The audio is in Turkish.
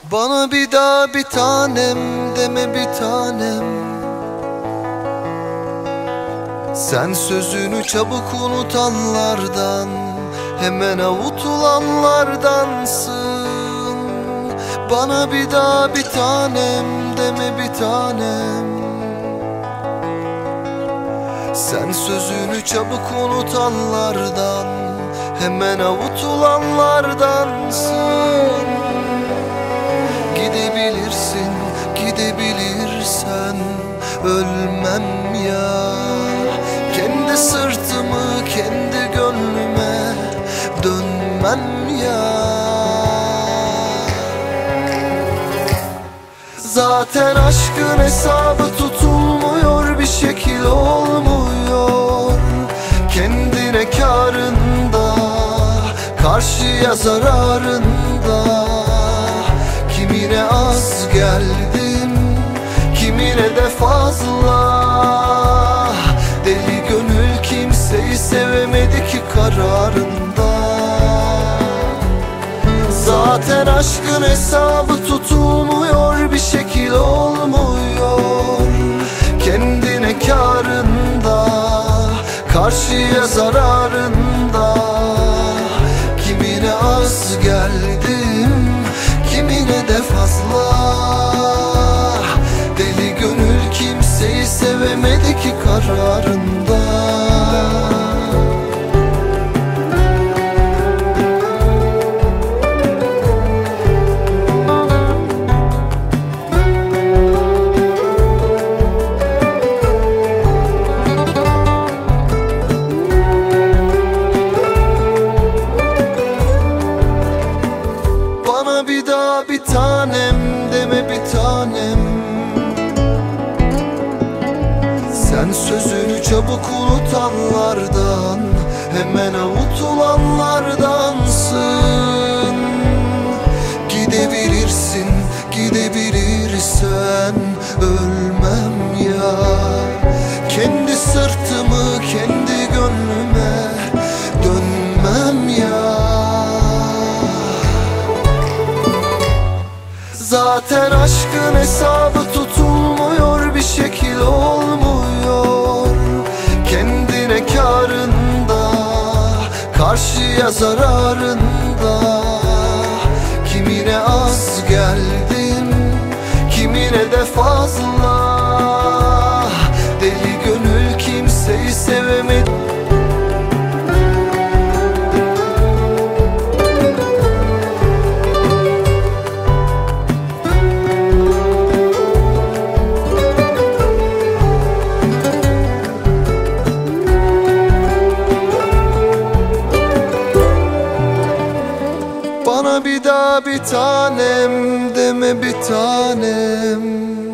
Bana bir daha bir tanem deme bir tanem. Sen sözünü çabuk unutanlardan, hemen avutulanlardansın. Bana bir daha bir tanem deme bir tanem. Sen sözünü çabuk unutanlardan, hemen avutulanlardansın. Gidebilirsin, gidebilirsen ölmem ya. Kendi sırtımı kendi gönlüme dönmem ya. Zaten aşkın hesabı tutulmuyor, bir şekil olmuyor. Kendine kârında, karşıya zararında. Kimine az geldim, kimine de fazla. Deli gönül kimseyi sevemedi ki kararında. Zaten aşkın hesabı tutulmuyor, bir şekil olmuyor. Kendine kârında, karşıya zararında. Kimine az geldim, kimine de fazla. Deli gönül kimseyi sevemedi ki kararında. Bana bir daha bir tanem deme bir tanem. Sen sözünü çabuk unutanlardan, hemen avutulanlardansın. Gidebilirsin, gidebilirsen ölmem ya. Kendi sırtımı kendi gönlüme dönmem ya. Zaten aşkın hesabı tutulmuyor, bir şekil olmuyor. Kendine kârında, karşıya zararında. Kimine az geldim, kimine de fazla. Deli gönül kimseyi sevemedi. Bana bir daha bir tanem deme bir tanem.